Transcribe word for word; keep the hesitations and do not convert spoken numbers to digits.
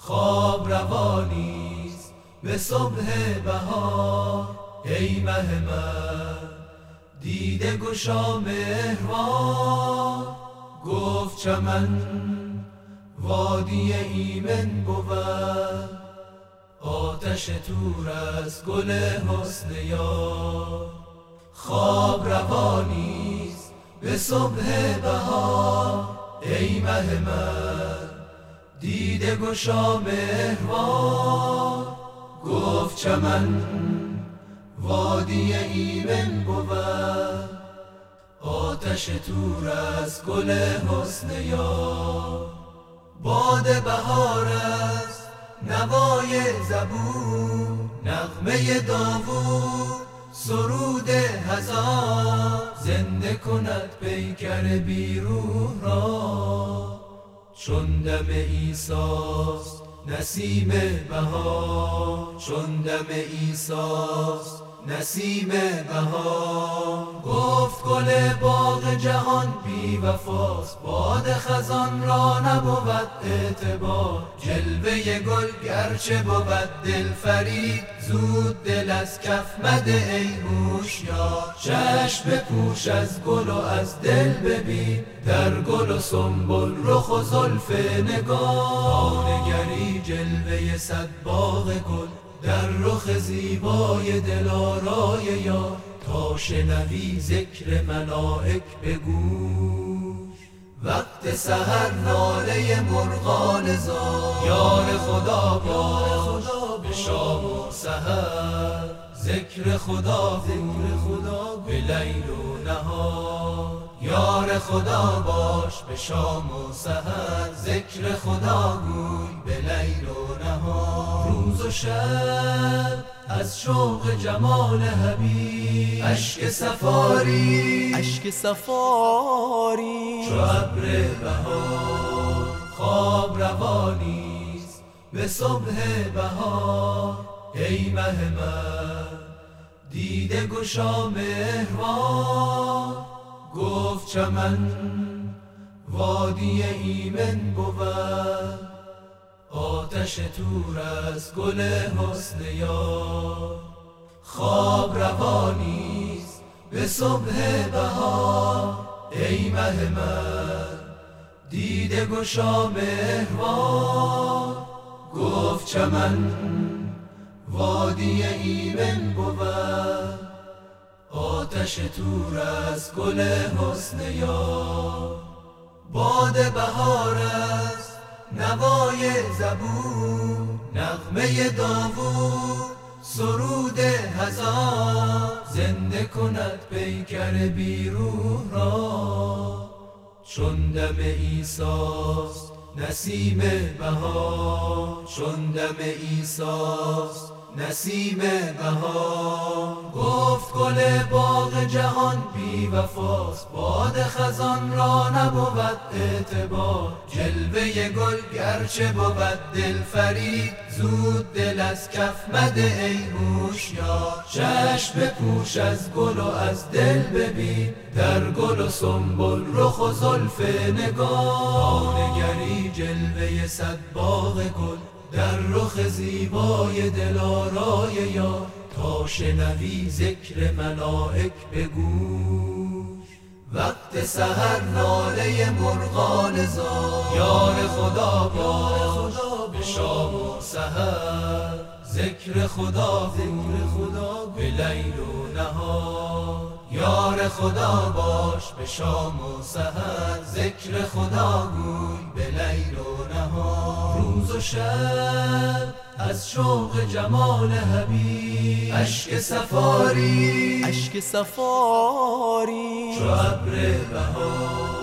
خواب روانیست به صبح بهار. ای مه من دیده گشا مهربان، گفت چمن وادی ایمن بود، آتش تور از گل حسن یار. خواب روانیست به صبح بهار. ای مه من دیده گشا مهربان، گفت چمن وادی ایمن بود، آتش تور از گل حسن یار. باد بهار است نوای زبور، نغمه داوود سرود هزار. زنده کند پیکر بیروح را، چون دم عیسیست نسیم بهار. چون دم عیسیست نسیم بهار. گفت گل باغ جهان بی وفاست، باد خزان را نبود اعتبار. جلوه گل گرچه بود دلفریب، زود دل از کف مده ای هوشیار. چشم بپوش از گل و از دل ببین، در گل و سنبل رخ و زلف نگار. تا نگری جلوه صد باغ گل در رخ زیبای دلارای یار. تا شنوی ذکر ملائک به گوش، وقت سحر ناله مرغان زار. یار خدا باش به شام و سحر، ذکر خدا به لیل و نهار. یار خدا باش به شام و سحر، ذکر خدا گوی به لیل و نهار. روز و شب از شوق جمال حبیب، اشک سفاری اشک سفاری چو ابر بهار. خواب روانیست به صبح بهار. ای مه من دیده گشا مهربان، گفت چمن وادی ایمن بود، آتش تور از گل حسن یار. خواب روانیست به صبح بهار. ای مه من دیده گشا مهربان، گفت چمن وادی ایمن بود، آتش تور از گل حسن یار. باد بهار است نوای زبور، نغمه داوود سرود هزار. زنده کند پیکر بیروح را، چون دم عیسیست نسیم بهار. چون دم عیسیست نسیم بهار. گفت گل باغ جهان بی وفاست، باد خزان را نبود اعتبار. جلوه گل گرچه بود دلفریب، زود دل از کف مده ای هوشیار. چشم بپوش از گل و از دل ببین، در گل و سنبل رخ و زلف نگار. تا نگری جلوه صد باغ گل در رخ زیبای دلارای یار. تا شنوی ذکر ملائک به گوش، وقت سحر ناله مرغان زار. یار خدا باش به شام و سحر، ذکر خدا به لیل و نهار. یار خدا باش به شام و سحر، ذکر خدا گوی به لیل و نهار. روز و شب از شوق جمال حبیب، اشک سفاری اشک سفاری چو ابر بهار.